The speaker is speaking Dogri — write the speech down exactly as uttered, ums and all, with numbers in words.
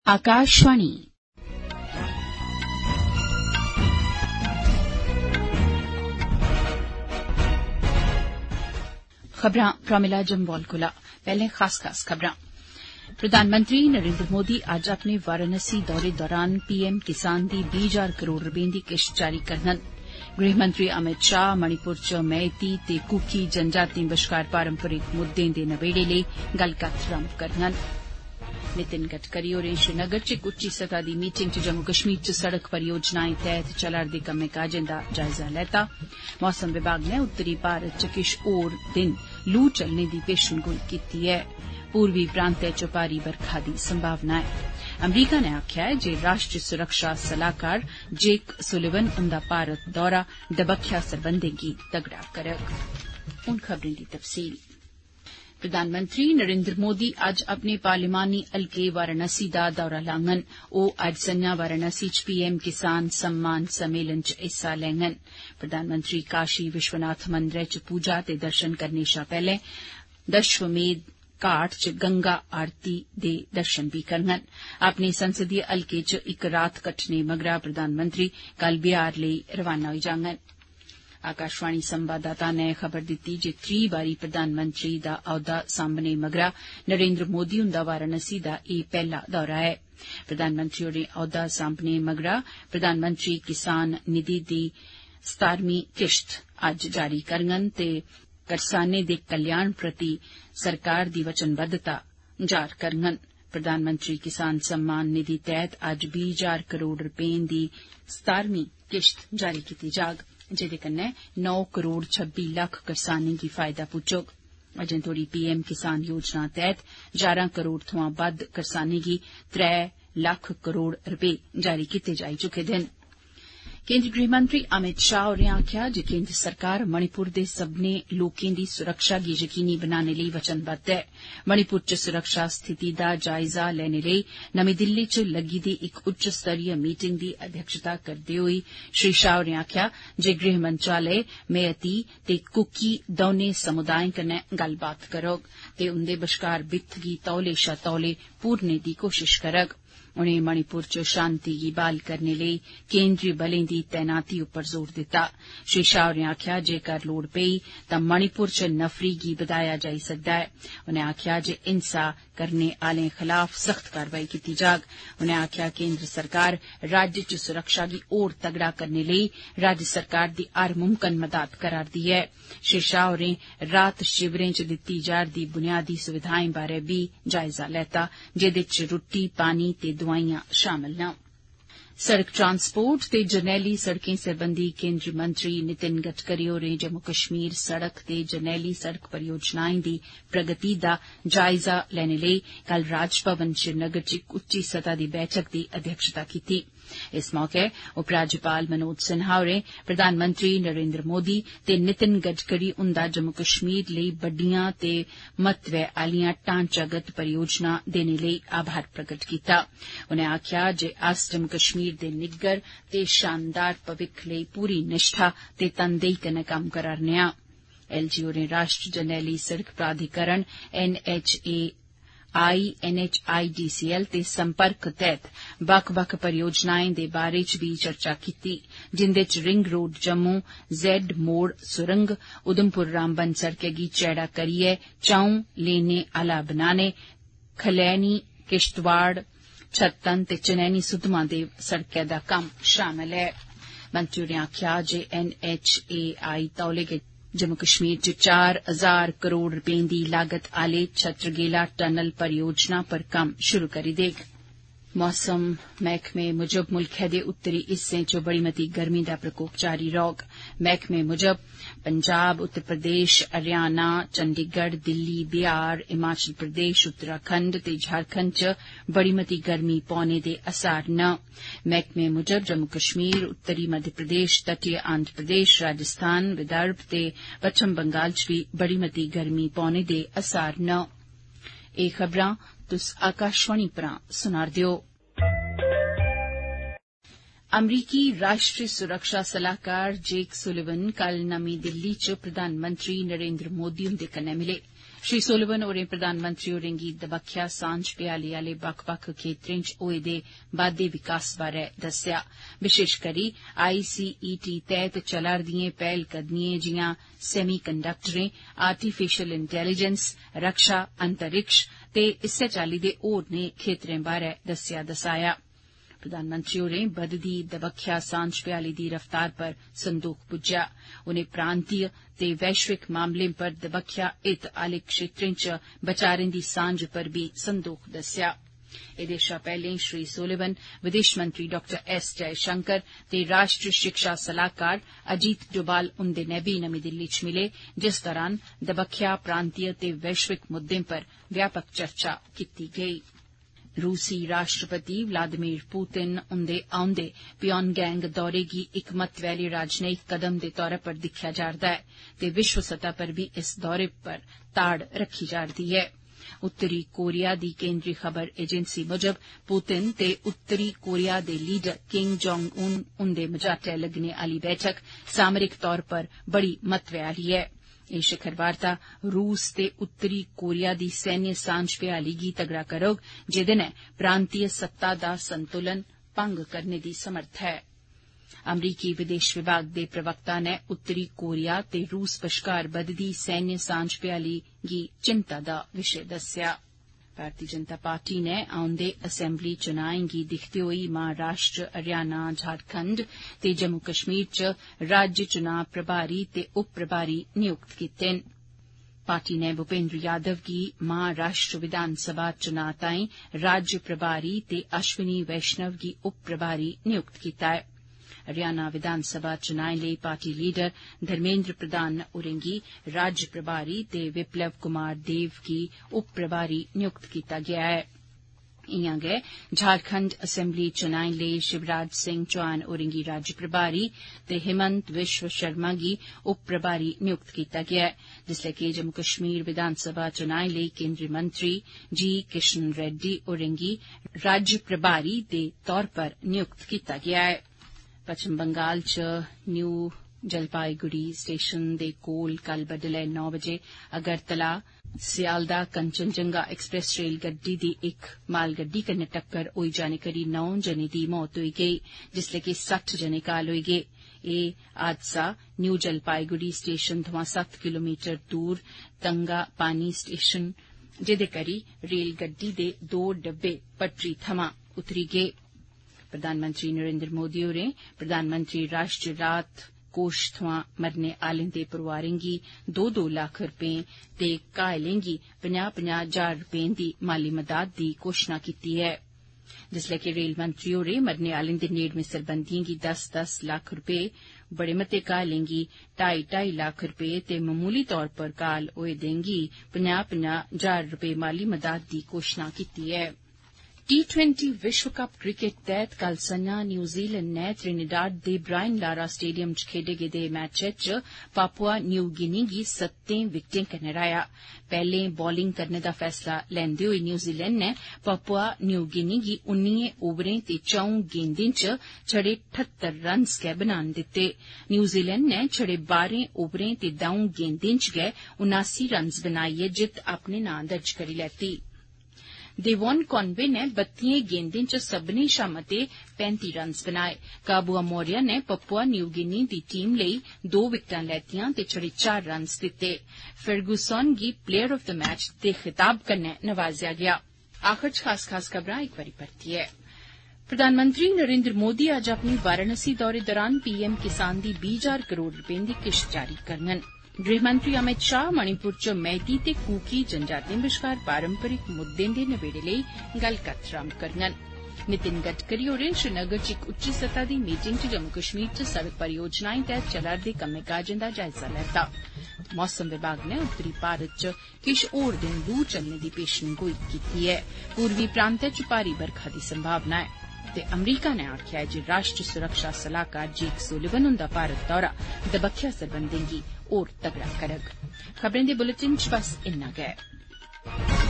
आकाशवाणी खबरां प्रोमिला जम्वाल कोला पैहले खास खास खबरां प्रधानमंत्री नरेन्द्र मोदी अज्ज अपने वाराणसी दौरे दौरान पीएम किसान दी बीह् हजार करोड़ रपें दी किश्त जारी करङन। गृहमंत्री अमित शाह मणिपुर च मैती ते कुकी जनजातिएं बश्कार पारंपरिक मुद्दें दे नबेड़े लेई गल्लकत्थ रम्भ करङन। नितिन गडकरी होरें श्रीनगर च इक उच्ची सतह दी मीटिंग च जम्मू कश्मीर च सड़क परियोजनाएं तैह्त चला'रदे कम्में काजें दा जायजा लैता। मौसम विभाग नै उत्तरी भारत च किश होर दिन लू चलने दी पेशनगोई कीती ऐ। पूर्वी प्रांतै च भारी बरखा दी संभावना ऐ। अमरीका नै आखेआ ऐ जे राष्ट्रीय सुरक्षा सलाहकार जेक सुलिवन हुंदा भारत दौरा दबक्ख्या सरबंधें गी तगड़ा करग। हुन खबरें दी तफसील। प्रधानमंत्री नरेन्द्र मोदी अज्ज अपने पार्लिमानी हलके वाराणसी दा दौरा लाङन। ओ अज्ज संझा वाराणसी च पीएम किसान सम्मान सम्मेलन च हिस्सा लैङन। प्रधानमंत्री काशी विश्वनाथ मंदरै च पूजा ते दर्शन करने शा पैहले दशवमेध घाट च गंगा आरती दे दर्शन बी करङन। अपने संसदीय हलके च इक रात कट्टने मगरा प्रधानमंत्री कल बिहार लेई रवाना होई जाङन। आकाशवाणी संवाददाता नै खबर दित्ती जे त्री बारी प्रधानमंत्री दा औह्दा सांभने मगरा नरेन्द्र मोदी हुंदा वाराणसी दा एह् पैहला दौरा ऐ। प्रधानमंत्री होरें औह्दा सांभने मगरा प्रधानमंत्री किसान निधि दी सतारमीं किश्त अज्ज जारी करङन ते करसानें दे कल्याण प्रति सरकार दी वचनबद्धता जाहिर करङन। प्रधानमंत्री किसान सम्मान निधि तैह्त अज्ज बीह् हजार करोड़ रपें दी सतारमीं किश्त जारी कीती जाग, जेदे कन्नै नौ करोड़ छब्बी लक्ख करसानें गी फायदा पुज्जोग। अजें तोड़ी पीएम किसान योजना तैह्त जारां करोड़ थमां बद्द करसानें गी त्रै लक्ख करोड़ रपे जारी कीते जाई चुके दे न। केन्द्री गृहमंत्री अमित शाह होरें आखेआ जे केन्द्र सरकार मणिपुर दे सब्बनें लोकें दी सुरक्षा गी यकीनी बनाने लेई वचनबद्ध ऐ। मणिपुर च सुरक्षा स्थिति दा जायजा लैने लेई नमीं दिल्ली च लग्गी दी इक उच्च स्तरीय मीटिंग दी अध्यक्षता करदे होई श्री शाह होरें आखेआ जे गृह मंत्रालय मैती ते कुकी दौनें समुदायें कन्नै गल्लबात करोग ते उंदे बश्कार बित्थ गी तौले शा तौले पूरने दी कोशिश करग। उनें मणिपुर च शांति गी ब्हाल करने लेई केन्द्रीय बलें दी तैनाती उप्पर जोर दित्ता। श्री शाह होरें आखेआ जेकर लोड़ पेई तां मणिपुर च नफरी गी बधाया जाई सकदा ऐ। उनें आखेआ जे हिंसा करने आलें खलाफ सख्त कारवाई कीती जाग। उनें आखेआ केन्द्र सरकार राज्य च सुरक्षा गी होर तगड़ा करने लेई राज्य सरकार दी हर मुमकन मदाद करा'रदी ऐ। श्री शाह होरें राहत शिविरें च दित्ती जा'रदी बुनियादी सुविधाएं बारै बी जायजा लैता, जेदे च रुट्टी पानी ते दुआइयां शामल न। सड़क ट्रांसपोर्ट ते जरनैली सड़कें सरबंधी केन्द्रीय मंत्री नितिन गडकरी होरें जम्मू कश्मीर सड़क ते जरनैली सड़क परियोजनाएं दी प्रगति दा जायजा लैने लेई कल राजभवन श्रीनगर च इक उच्ची सतह दी बैठक दी अध्यक्षता कीती। इस मौके उपराज्यपाल मनोज सिन्हा होरें प्रधानमंत्री नरेन्द्र मोदी ते नितिन गडकरी हुंदा जम्मू कश्मीर लेई बड्डियां ते महत्वै आलियां ढांचागत परियोजनां देने लेई आभार प्रगट कीता। उनें आखेआ जे अस जम्मू कश्मीर दे निग्गर ते शानदार भविक्ख लेई पूरी निष्ठा ते तनदेही कन्नै कम्म करा'रने आं। एलजी होरें राष्ट्रीय जरनैली सड़क प्राधिकरण एनएचए आई एनएचआईडीसीएल ते संपर्क तैह्त बक्ख बक्ख परियोजनाएं दे बारे च बी चर्चा कीती, जिंदे च रिंग रोड जम्मू, जेड मोड़ सुरंग, उधमपुर रामबन सड़कै गी चैड़ा करियै चौं लेनें आला बनाने, खलैनी किश्तवाड़ छत्तन ते चनैनी सुद्धमा दे सड़कै दा कम्म शामल ऐ। मंत्री होरें आखेआ जे एनएचएआई तौले गै जम्मू कश्मीर च चार हजार करोड़ रपें दी लागत आले छत्रगेला टनल परियोजना पर कम्म शुरू करी देग। मौसम मैह्कमे मुजब मुल्खै दे उत्तरी हिस्सें च बड़ी मती गर्मी दा प्रकोप जारी रौह्ग। मैह्कमे मुजब पंजाब, उत्तर प्रदेश, हरियाणा, चंडीगढ़, दिल्ली, बिहार, हिमाचल प्रदेश, उत्तराखंड ते झारखंड च बड़ी मती गर्मी पौने दे असार न। मैह्कमे मुजब जम्मू कश्मीर, उत्तरी मध्य प्रदेश, तटीय आंध्र प्रदेश, राजस्थान, विदर्भ ते पच्छम बंगाल च बी बड़ी मती गर्मी पौने दे असार न। एह् खबरां तुस आकाशवाणी परा सुना'रदे ओ। अमरीकी राष्ट्रीय सुरक्षा सलाहकार जेक सुलिवन कल नमीं दिल्ली च प्रधानमंत्री नरेन्द्र मोदी हुंदे कन्नै मिले। श्री सोलिवन होरें प्रधानमंत्री होरें गी दबक्ख्या सांझ भ्याली आले बक्ख बक्ख खेत्रें च होए दे बाद्दे विकास बारै दस्सेआ, विशेष करी आईसीईटी तैह्त चला'रदिएं पैह्लकदमिएं जियां सेमी कंडक्टरें, आर्टिफिशियल इंटेलीजेंस, रक्षा, अंतरिक्ष ते इस्सै चाल्ली दे होरनें खेत्रें बारै दस्सेआ दसाया। प्रधानमंत्री होरें बधदी दबक्ख्या सांझ भ्याली दी रफ्तार पर संदोख बुज्झेआ। उनें प्रांतीय ते वैश्विक मामलें पर दबक्ख्या हित आले क्षेत्रें च बचारें दी सांझ पर बी संदोख दस्सेआ। एह्दे शा पैह्ले श्री सोलिवन विदेश मंत्री डाक्टर एस जयशंकर ते राष्ट्रीय शिक्षा सलाहकार अजीत डोभाल हुंदे नै बी नमीं दिल्ली च मिले, जिस दौरान दबक्ख्या प्रांतीय ते वैश्विक मुद्दें पर व्यापक चर्चा कीती गेई। रूसी राष्ट्रपति व्लादिमीर पुतिन हुंदे औंदे प्योनगैंग दौरे गी इक महत्वै आले राजनयिक कदम दे तौरा पर दिक्खेआ जा'रदा ऐ ते विश्व सतह पर बी इस दौरे पर ताड़ रखी जा'रदी ऐ। उत्तरी कोरिया दी केंद्री खबर एजेंसी मुजब पुतिन ते उत्तरी कोरिया दे लीडर किंग जोंग उन हुंदे मझाटै लग्गने आली बैठक सामरिक तौर पर बड़ी महत्वै आली ऐ। एह् शिखर वार्ता रूस ते उत्तरी कोरिया दी सैन्य सांझ भ्याली गी तगड़ा करोग, जेदे नै प्रांतीय सत्ता दा संतुलन भंग करने दी समर्थ ऐ। अमरीकी विदेश विभाग दे प्रवक्ता नै उत्तरी कोरिया ते रूस बश्कार बधदी सैन्य सांझ भ्याली गी चिंता दा विशे दस्सेआ। भारतीय जनता पार्टी नै औंदे असैम्बली चुनाएं गी दिक्खदे होई महाराष्ट्र, हरियाणा, झारखंड ते जम्मू कश्मीर च राज्य चुनां प्रभारी ते उप प्रभारी नियुक्त कीते न। पार्टी नै भूपेन्द्र यादव गी महाराष्ट्र विधानसभा चुनां ताईं राज्य प्रभारी ते अश्विनी वैष्णव गी उप प्रभारी नियुक्त कीता ऐ। हरियाणा विधानसभा चुनाएं लेई पार्टी लीडर धर्मेन्द्र प्रधान होरें गी राज्य प्रभारी ते विप्लव कुमार देव गी उप प्रभारी नियुक्त कीता गेआ ऐ। इयां गै झारखंड असैम्बली चुनाएं लेई शिवराज सिंह चौहान होरें गी राज्य प्रभारी ते हिमंत विश्व शर्मा गी उप प्रभारी नियुक्त कीता गेआ ऐ, जिसलै कि जम्मू कश्मीर विधानसभा चुनाएं लेई केंद्रीय मंत्री जी किशन रेड्डी होरें गी राज्य प्रभारी दे तौर पर नियुक्त कीता गेआ ऐ। पश्चिम बंगाल च न्यू जलपाईगुड़ी स्टेशन दे कोल कल बडलै नौ बजे अगरतला सियालदा कंचनजंगा एक्सप्रेस रेल गड्डी दी इक मालगड्डी कन्नै टक्कर होई जाने करी नौ जनें दी मौत होई गेई, जिसलै कि सट्ठ जने घायल होई गे। एह् हादसा न्यू जलपाईगुड़ी स्टेशन थमां सत्त किलोमीटर दूर तंगा पानी स्टेशन, जेदे करी रेल गड्डी दे दो डब्बे पटरी थमां उतरी गे। प्रधानमंत्री नरेंद्र मोदी होरें प्रधानमंत्री राष्ट्रीय राहत कोष थमां मरने आलें दे परोआरें गी दो दो लक्ख रपें ते घायलें गी पंजाह् पंजाह् हजार रपें दी माली मदाद दी घोषणा कीती ऐ, जिसलै कि रेल मंत्री होरें मरने आलें दे नेड़मे सरबंधिएं गी दस दस लक्ख रपें, बड़े मते घायलें गी ढाई ढाई लक्ख रपें ते मामूली तौर पर घायल होए दें गी पंजाह् पंजाह् हजार रपें माली मदाद दी घोषणा कीती ऐ। टी ट्वेंटी विश्व कप क्रिकेट तैह्त कल संझा न्यूजीलैंड नै त्रिनिडाद दे ब्रायन लारा स्टेडियम च खेडे गेदे मैचै च पापुआ न्यू गिनी गी सत्तें विकेटें कन्नै हराया। पैह्ले बॉलिंग करने दा फैसला लैंदे होई न्यूजीलैंड नै पापुआ न्यू गिनी गी उन्निएं ओवरें ते चौं गेंदें च छड़े ठत्तर रन्स गै बनान दित्ते। न्यूजीलैंड नै छड़े बारें ओवरें ते द'ऊं गेंदें च गै उनासी रन्स बनाइयै जित्त अपने नां दर्ज करी लैती। देवोन कॉनवे नै बत्तिएं गेंदें च सब्बनें शा मते पैंती रन्स बनाए। काबुआ मौर्या नै पपुआ न्यू गिनी दी टीम लेई दो विकटां लैतियां ते छड़े चार रन्स दित्ते। फर्गूसन गी प्लेयर ऑफ द मैच दे खिताब कन्नै नवाजेआ गेआ। आखर च खास खास खबरां इक बारी परतियै। प्रधानमंत्री नरेंद्र मोदी अज्ज अपने वाराणसी दौरे दौरान पीएम किसान दी बीह् हजार करोड़ रपें दी किश्त जारी करङन। गृहमंत्री अमित शाह मणिपुर च मैती ते कुकी जनजातिएं बश्कार पारंपरिक मुद्दें दे नबेड़े लेई गल्लकत्थ रम्भ करङन। नितिन गडकरी होरें श्रीनगर च इक उच्ची सतह दी मीटिंग च जम्मू कश्मीर च सड़क परियोजनाएं तैह्त चला'रदे कम्में काजें दा जायजा लैता। मौसम विभाग नै उत्तरी भारत च किश होर दिन लू चलने दी पेशेनगोई कीती ऐ। पूर्वी प्रांतै च भारी बरखा दी संभावना ऐ ते अमरीका नै आखेआ ऐ जे राष्ट्र सुरक्षा सलाहकार जेक सुलिवन हुंदा भारत दौरा दबक्ख्या सरबंधें गी होर तगड़ा करग। खबरें दे बुलेटिन च बस इन्ना गै।